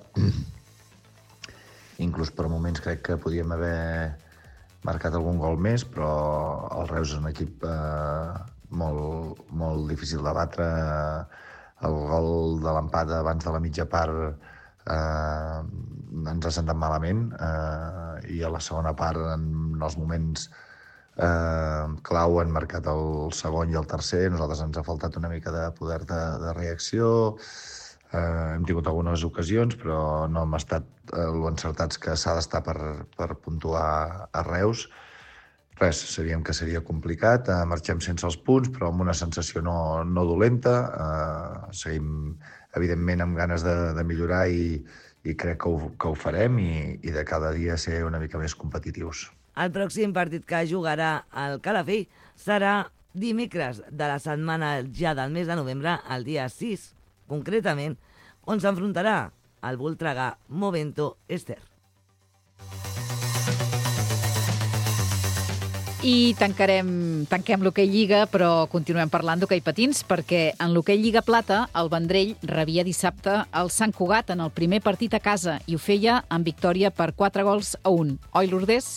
Inclús per moments crec que podíem haver marcat algun gol més, però el Reus és un equip eh, molt, molt difícil de batre. El gol de l'empat abans de la mitja part Eh, ens ha sentat malament eh, i a la segona part, en els moments eh, clau, han marcat el segon i el tercer. Nosaltres ens ha faltat una mica de poder de, de reacció. Eh, hem tingut algunes ocasions, però no hem estat eh, lo encertats que s'ha d'estar per, per puntuar a Reus. Res, sabíem que seria complicat, eh, marxem sense els punts, però amb una sensació no, no dolenta. Eh, seguim, evidentment, amb ganes de, de millorar i, i crec que ho, que ho farem i, i de cada dia ser una mica més competitius. El pròxim partit que jugarà el Calafell serà dimecres de la setmana ja del mes de novembre, el dia sis, concretament, on s'enfrontarà el Voltregà Movento Ester. I tancarem, tanquem l'Hockey Lliga, però continuem parlant d'hoquei patins, perquè en l'Hockey Lliga Plata el Vendrell rebia dissabte el Sant Cugat en el primer partit a casa i ho feia amb victòria per quatre gols a un. Oi, Lourdes?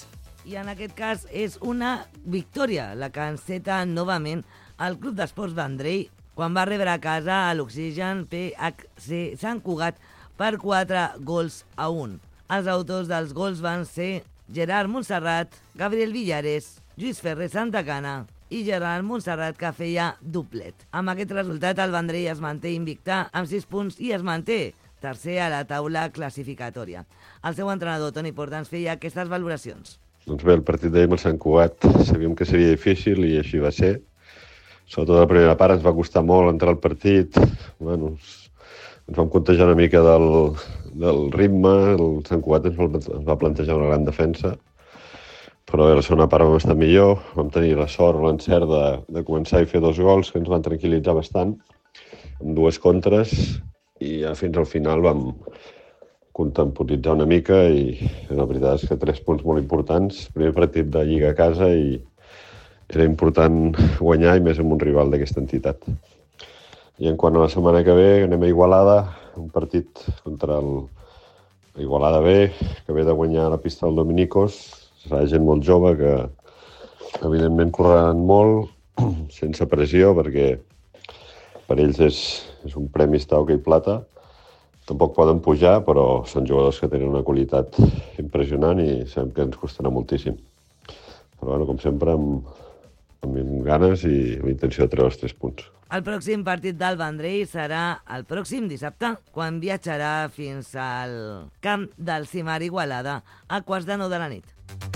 i en aquest cas és una victòria la que enceta novament el Club d'Esports Vendrell quan va rebre a casa a l'Oxigen P H C Sant Cugat per quatre gols a un. Els autors dels gols van ser Gerard Montserrat, Gabriel Villares, Lluís Ferrer Santacana i Gerard Montserrat, que feia doblet. Amb aquest resultat, el Vendrell es manté invicte amb sis punts i es manté tercer a la taula classificatòria. El seu entrenador, Toni Porta, ens feia aquestes valoracions. Doncs bé, el partit d'ahir amb el Sant Cugat sabíem que seria difícil i així va ser. Sobretot la primera part ens va costar molt entrar al partit. Bueno, ens vam contagiar una mica del, del ritme. El Sant Cugat ens va plantejar una gran defensa. Però a la segona part vam estar millor, vam tenir la sort o l'encert de, de començar a fer dos gols que ens van tranquil·litzar bastant, amb dues contres, i ja fins al final vam contemporitzar una mica i la veritat és que tres punts molt importants, primer partit de Lliga a casa i era important guanyar i més amb un rival d'aquesta entitat. I en quant a la setmana que ve anem a Igualada, un partit contra el Igualada B, que ve de guanyar a la pista del Dominicos. Serà gent molt jove que, evidentment, correran molt, sense pressió, perquè per ells és, és un premi estar hoquei plata. Tampoc poden pujar, però són jugadors que tenen una qualitat impressionant i sabem que ens costarà moltíssim. Però, bueno, com sempre, amb, amb ganes i amb intenció de treure els tres punts. El pròxim partit del Vendrell serà el pròxim dissabte, quan viatjarà fins al camp del Cimar Igualada a quarts de nou de la nit.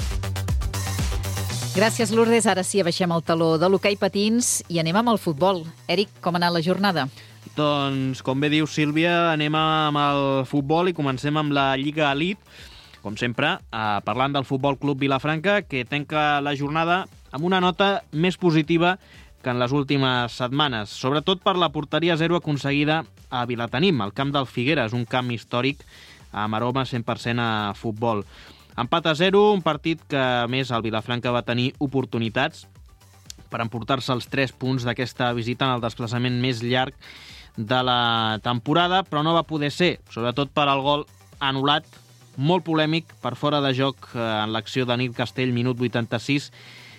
Gràcies, Lourdes. Ara sí, abaixem el taló de l'hoquei patins i anem amb el futbol. Eric, com ha anat la jornada? Doncs, com bé diu Sílvia, anem amb el futbol i comencem amb la Lliga Elite. Com sempre, eh, parlant del Futbol Club Vilafranca, que tanca la jornada amb una nota més positiva que en les últimes setmanes, sobretot per la porteria zero aconseguida a Vilatenim, al camp del Figueres, un camp històric amb aroma cent per cent a futbol. Empat a zero, un partit que, a més, el Vilafranca va tenir oportunitats per emportar-se els tres punts d'aquesta visita en el desplaçament més llarg de la temporada, però no va poder ser, sobretot per al gol anul·lat, molt polèmic, per fora de joc en l'acció de Nil Castell, minut vuitanta-sis,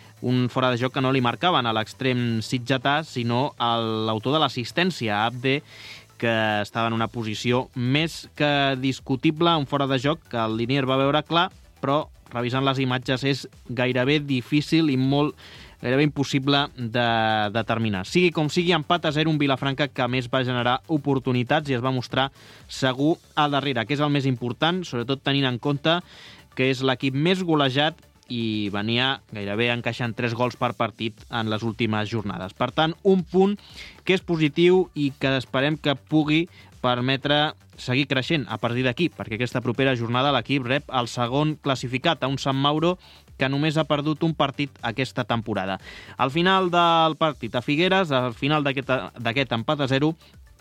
un fora de joc que no li marcaven a l'extrem sitgetà, sinó a l'autor de l'assistència, Abde, que estava en una posició més que discutible, un fora de joc que el Linier va veure clar, però revisant les imatges és gairebé difícil i molt gairebé impossible de determinar. Sigui com sigui, empat a zero, un Vilafranca que a més va generar oportunitats i es va mostrar segur al darrere, que és el més important, sobretot tenint en compte que és l'equip més golejat i venia gairebé encaixant tres gols per partit en les últimes jornades. Per tant, un punt que és positiu i que esperem que pugui permetre seguir creixent a partir d'aquí, perquè aquesta propera jornada l'equip rep el segon classificat, a un Sant Mauro que només ha perdut un partit aquesta temporada. Al final del partit a Figueres, al final d'aquest empat a zero,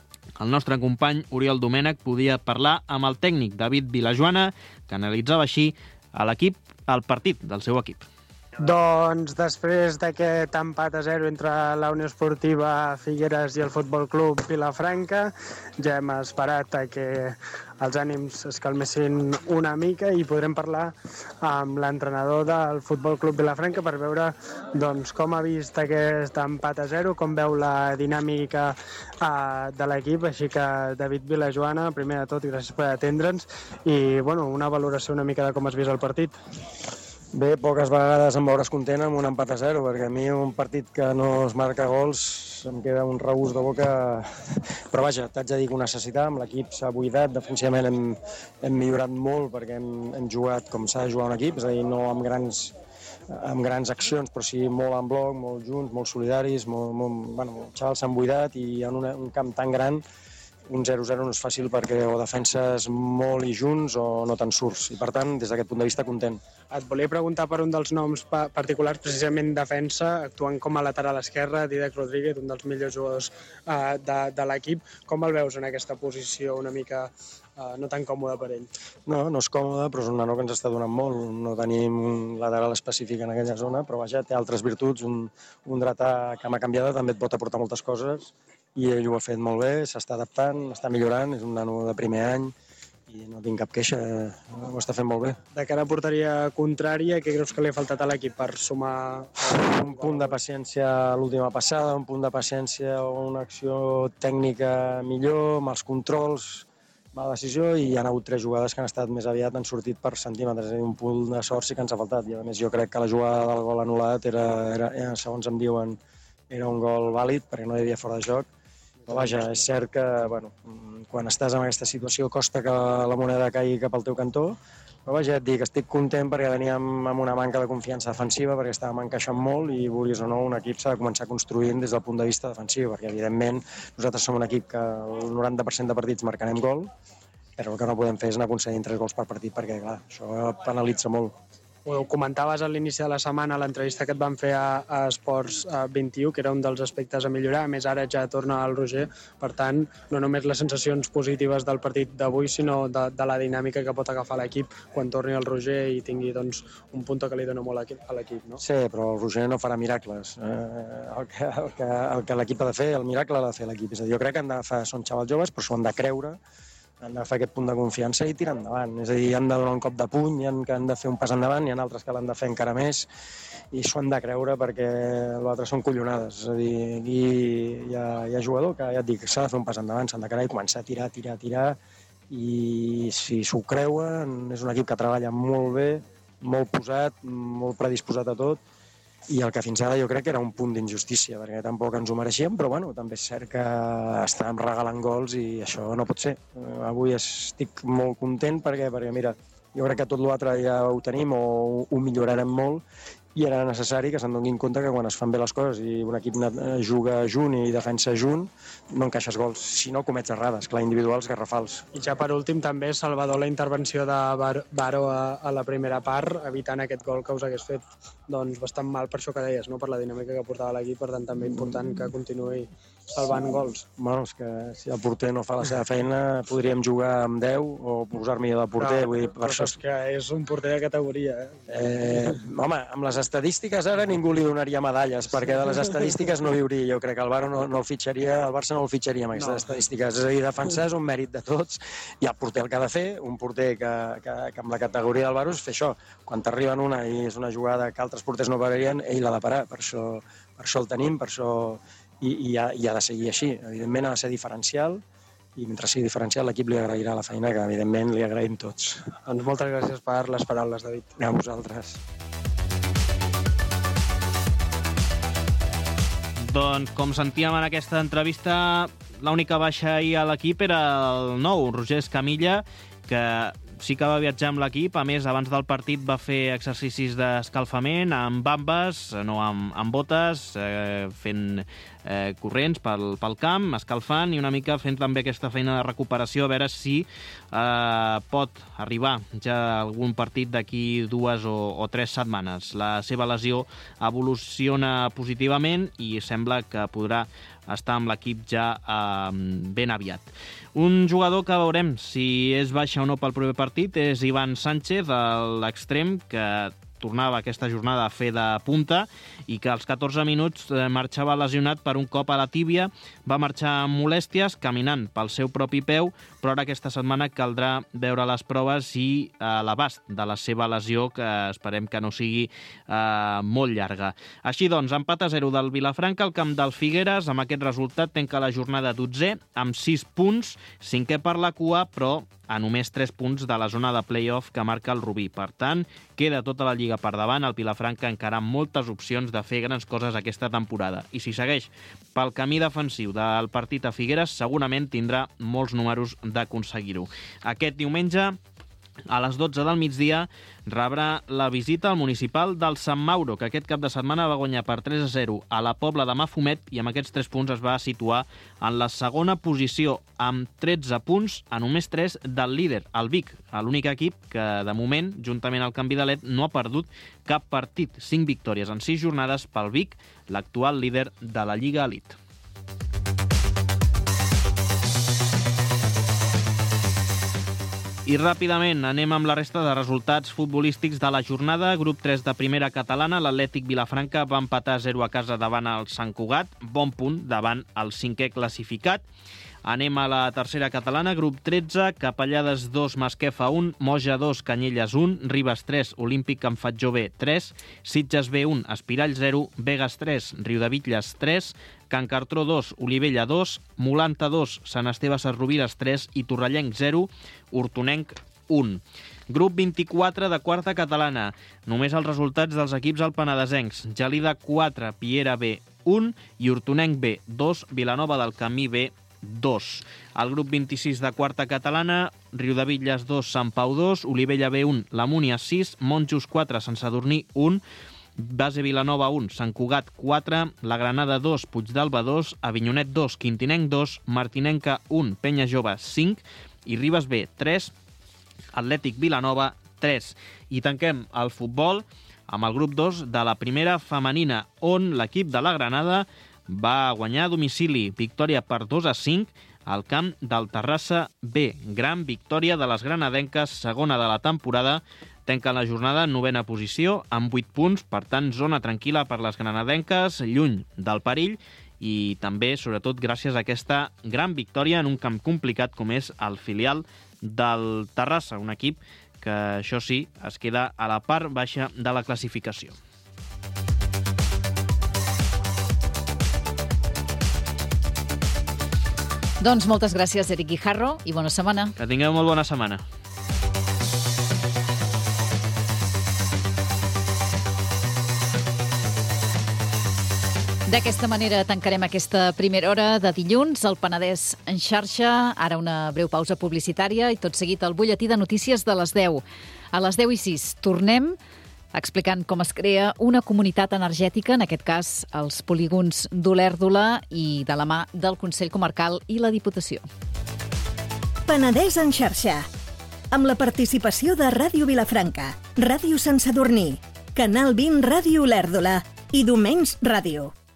el nostre company Oriol Domènech podia parlar amb el tècnic David Vilajoana, que analitzava així a l'equip, el partit del seu equip. Doncs després d'aquest empat a zero entre la Unió Esportiva Figueres i el Futbol Club Vilafranca, ja hem esperat a que els ànims es calmessin una mica i podrem parlar amb l'entrenador del Futbol Club Vilafranca per veure doncs, com ha vist aquest empat a zero, com veu la dinàmica uh, de l'equip. Així que, David Vilajoana, primer de tot, gràcies per atendre'ns i bueno, una valoració una mica de com has vist el partit. Bé, poques vegades em veuràs content amb un empat a zero, perquè a mi un partit que no es marca gols em queda un regust de boca. Però vaja, t'haig de dir que ho necessitàvem, l'equip s'ha buidat, defensivament hem, hem millorat molt perquè hem, hem jugat com s'ha de jugar un equip, és a dir, no amb grans, amb grans accions, però sí molt en bloc, molt junts, molt solidaris, molt, molt, bueno, els xavals s'han buidat i en una, un camp tan gran un zero zero no és fàcil perquè o defenses molt i junts o no te'n surts. I per tant, des d'aquest punt de vista, content. Et volia preguntar per un dels noms particulars, precisament defensa, actuant com a lateral esquerre, Dídac Rodríguez, un dels millors jugadors uh, de, de l'equip. Com el veus en aquesta posició una mica uh, no tan còmode per ell? No, no és còmode, però és un nano que ens està donant molt. No tenim un lateral específic en aquella zona, però vaja, té altres virtuts. Un, un dretà que m'ha canviat també et pot aportar moltes coses i ell ho ha fet molt bé, s'està adaptant, està millorant, és un nano de primer any i no tinc cap queixa, ho està fent molt bé. De cara a porteria contrària, què creus que li ha faltat a l'equip per sumar? Un punt de paciència a l'última passada, un punt de paciència o una acció tècnica millor, amb els controls, mala decisió, i hi ha hagut tres jugades que han estat més aviat, han sortit per centímetres, és a dir, un punt de sort sí que ens ha faltat, i a més jo crec que la jugada del gol anul·lat era, era, era segons em diuen, era un gol vàlid perquè no hi havia fora de joc. Però vaja, és cert que bueno, quan estàs en aquesta situació costa que la moneda caigui cap al teu cantó, però vaja, et dic, estic content perquè veníem amb una manca de confiança defensiva, perquè estàvem encaixant molt i, vulguis o no, un equip s'ha de començar construint des del punt de vista defensiu, perquè evidentment nosaltres som un equip que el noranta per cent de partits marcarem gol, però el que no podem fer és anar aconseguint tres gols per partit, perquè clar, això penalitza molt. Ho comentaves a l'inici de la setmana, a l'entrevista que et van fer a, a Esports vint i u, que era un dels aspectes a millorar. A més, ara ja torna el Roger. Per tant, no només les sensacions positives del partit d'avui, sinó de, de la dinàmica que pot agafar l'equip quan torni el Roger i tingui doncs, un punt que li dona molt a l'equip. No? Sí, però el Roger no farà miracles. Eh, el que, el que, el que l'equip ha de fer, el miracle l'ha de fer l'equip. És a dir, jo crec que han de fer, són xavals joves, però s'ho han de creure, han de fer aquest punt de confiança i tirar endavant. És a dir, han de donar un cop de puny, han, han de fer un pas endavant, hi ha altres que l'han de fer encara més, i s'ho han de creure perquè l'altre són collonades. És a dir, aquí hi ha, hi ha jugador que, ja et dic, s'ha de fer un pas endavant, s'han de creure i començar a tirar, tirar, tirar, i si s'ho creuen, és un equip que treballa molt bé, molt posat, molt predisposat a tot, i el que fins ara jo crec que era un punt d'injustícia, perquè tampoc ens ho mereixíem, però bueno, també és cert que estàvem regalant gols i això no pot ser. Avui estic molt content perquè, perquè mira, jo crec que tot l'altre ja ho tenim o ho millorarem molt, i era necessari que se'n donin compte que quan es fan bé les coses i un equip juga junt i defensa junt, no encaixes gols, si no comets errades, clar, individuals garrafals. I ja per últim també, Salvador, la intervenció de Bar Baro a, a la primera part, evitant aquest gol que us hagués fet doncs, bastant mal per això que deies, no? Per la dinàmica que portava l'equip, per tant també important que continuï salvant gols. Bueno, és que si el porter no fa la seva feina podríem jugar amb deu o posar-me de porter. No, vull dir, per però això... és que és un porter de categoria. Eh? Eh, home, amb les estadístiques ara ningú li donaria medalles, perquè de les estadístiques no viuria. Jo crec que el Barça no, no el fitxaria, el Barça no el fitxaria amb aquestes no. estadístiques. És a dir, defensar és un mèrit de tots, i el porter el que ha de fer, un porter que, que, que amb la categoria del Barça és fer això. Quan t'arriben una i és una jugada que altres porters no pararien, ell l'ha de parar. Per això, per això el tenim, per això... I, i, ha, i ha de seguir així. Evidentment ha de ser diferencial, i mentre sigui diferencial l'equip li agrairà la feina, que evidentment li agraïm tots. Doncs moltes gràcies per les paraules, David. A vosaltres. Doncs, com sentíem en aquesta entrevista, l'única baixa ahir a l'equip era el nou, Roger Escamilla, que sí que va viatjar amb l'equip. A més, abans del partit va fer exercicis d'escalfament amb bambes, no amb, amb botes, eh, fent eh, corrents pel, pel camp, escalfant i una mica fent també aquesta feina de recuperació, a veure si eh, pot arribar ja algun partit d'aquí dues o, o tres setmanes. La seva lesió evoluciona positivament i sembla que podrà estar amb l'equip ja eh, ben aviat. Un jugador que veurem si és baixa o no pel proper partit és Ivan Sánchez, l'extrem que tornava aquesta jornada a fer de punta i que als catorze minuts marxava lesionat per un cop a la tíbia. Va marxar amb molèsties, caminant pel seu propi peu, però ara aquesta setmana caldrà veure les proves i eh, l'abast de la seva lesió, que esperem que no sigui eh, molt llarga. Així doncs, empat a zero del Vilafranca al camp del Figueres. Amb aquest resultat tanca la jornada dotzè amb sis punts, cinquè per la cua, però a només tres punts de la zona de play-off que marca el Rubí. Per tant, queda tota la Lliga per davant. El Vilafranca encara amb moltes opcions de fer grans coses aquesta temporada. I si segueix pel camí defensiu del partit a Figueres, segurament tindrà molts números d'aconseguir-ho. Aquest diumenge, a les dotze del migdia, rebrà la visita al municipal del Sant Mauro, que aquest cap de setmana va guanyar per tres a zero a la Pobla de Mafumet i amb aquests tres punts es va situar en la segona posició amb tretze punts, a només tres del líder, el Vic, l'únic equip que de moment, juntament al Can Vidalet, no ha perdut cap partit. Cinc victòries en sis jornades pel Vic, l'actual líder de la Lliga Elite. I ràpidament anem amb la resta de resultats futbolístics de la jornada. Grup tres de primera catalana, l'Atlètic Vilafranca va empatar a zero a casa davant el Sant Cugat, bon punt davant el cinquè classificat. Anem a la tercera catalana, grup tretze, Capellades dos, Masquefa un, Moja dos, Canyelles un, Ribes tres, Olímpic Can Fatjó B tres, Sitges B un, Espirall zero, Begues tres, Riudebitlles tres, Can Cartró dos, Olivella dos, Molanta dos, Sant Esteve Sesrovires tres i Torrellenc zero, Hortonenc un. Grup vint-i-quatre de quarta catalana. Només els resultats dels equips alpenadesencs. Gelida quatre, Piera B un i Hortonenc B dos, Vilanova del Camí B dos. Al grup vint-i-sis de quarta catalana, Riudebitlles dos, Sant Pau dos, Olivella B un, La Múnia sis, Monjos quatre, Sant Sadurní un, Base Vilanova un, Sant Cugat quatre, La Granada dos, Puigdàlber dos, Avinyonet dos, Quintinenc dos, Martinenca un, Penya Jove cinc i Ribes B tres, Atlètic Vilanova tres. I tanquem el futbol amb el grup dos de la primera femenina, on l'equip de la Granada va guanyar a domicili, victòria per dos a cinc al camp del Terrassa B. Gran victòria de les granadenques, segona de la temporada, tanquen la jornada en novena posició amb vuit punts, per tant, zona tranquil·la per les granadenques, lluny del perill, i també, sobretot, gràcies a aquesta gran victòria en un camp complicat com és el filial del Terrassa, un equip que, això sí, es queda a la part baixa de la classificació. Doncs moltes gràcies, Eric Guijarro, i bona setmana. Que tingueu molt bona setmana. D'aquesta manera tancarem aquesta primera hora de dilluns al Penedès en xarxa. Ara una breu pausa publicitària i tot seguit el butlletí de notícies de les deu. A les deu i sis tornem explicant com es crea una comunitat energètica, en aquest cas els polígons d'Olèrdola, i de la mà del Consell Comarcal i la Diputació. Penedès en xarxa, amb la participació de Ràdio Vilafranca, Ràdio Sant Sadurní, Canal vint Ràdio Olèrdola i Domens Ràdio.